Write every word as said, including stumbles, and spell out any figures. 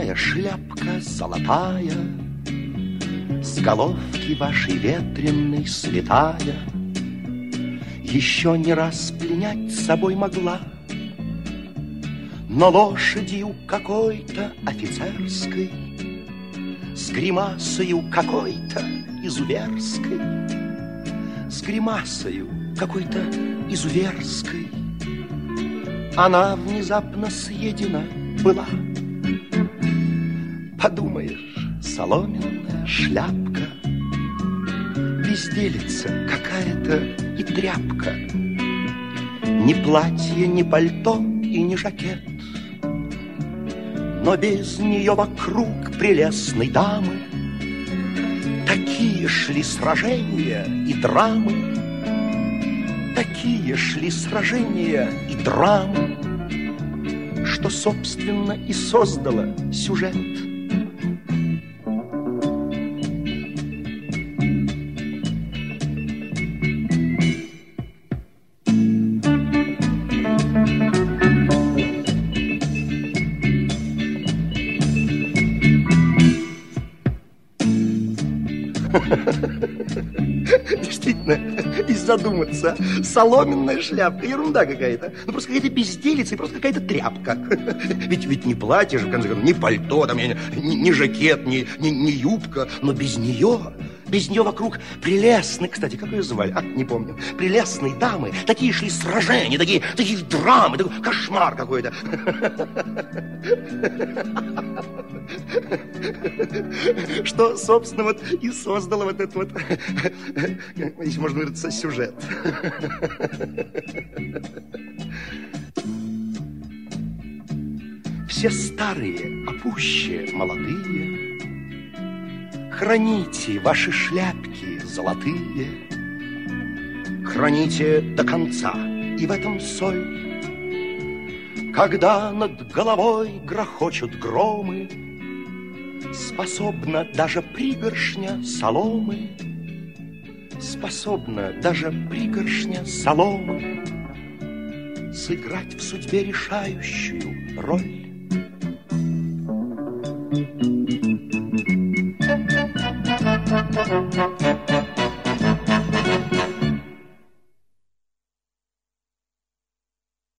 Золотая шляпка, золотая, с головки вашей ветреной слетая, еще не раз пленять собой могла, но лошадью какой-то офицерской, с гримасою какой-то изуверской, с гримасою какой-то изуверской, она внезапно съедена была. Подумаешь, соломенная шляпка, безделица какая-то и тряпка, ни платье, ни пальто и ни жакет, но без нее вокруг прелестной дамы такие шли сражения и драмы, такие шли сражения и драмы, что, собственно, и создало сюжет. Действительно, и задуматься. Соломенная шляпка, ерунда какая-то. Ну, просто какая-то безделица и просто какая-то тряпка. Ведь, ведь не платье же, в конце концов, ни пальто, там, ни, ни жакет, ни, ни, ни юбка. Но без нее, без нее вокруг прелестные, кстати, как ее звали? А, не помню. Прелестные дамы. Такие шли сражения, такие, такие драмы, такой кошмар какой-то. Что, собственно, вот и создало вот этот вот, если можно выразиться, сюжет. Все старые, а пуще молодые, храните ваши шляпки золотые, храните до конца, и в этом соль. Когда над головой грохочут громы, способна даже пригоршня соломы, способна даже пригоршня соломы сыграть в судьбе решающую роль.